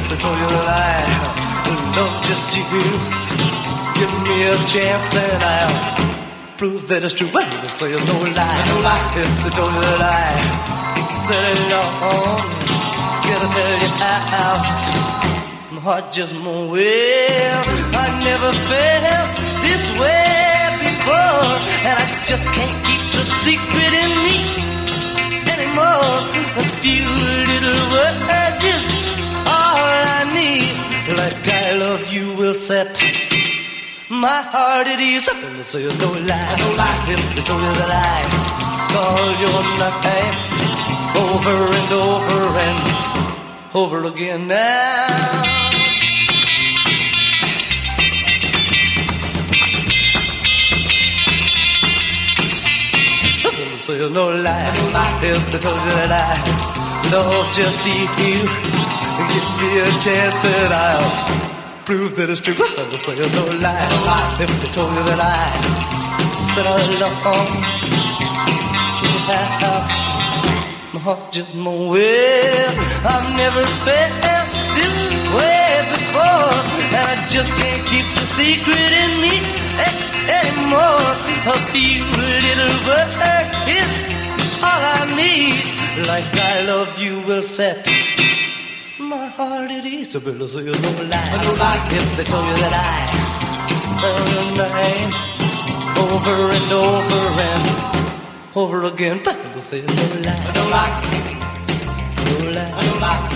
if they told you that I love just you. Give me a chance and I'll prove that it's true. Well, they say no lie, no lie. If they told you that I said it all, scared to tell you how my heart just won't. Well, I never felt this way before, and I just can't keep the secret in me anymore. A few little words is all I need. Like I love you will set my heart at ease. And they say no lie, no lie. If they told you that I call your name over and over and over again now. So no lie, no lie. If they told you that I love just you, give me a chance and I'll prove that it's true. And say no lie, no lie. If they told you that I said along, my heart just won't. Well, I've never felt this way before, and I just can't keep the secret in me anymore. A few little words is all I need. Like I love you will set my heart at ease. So better say no lie, no lie. If they told you that I felt your name over and over and over again, better say no lie, no lie, no lie, no lie.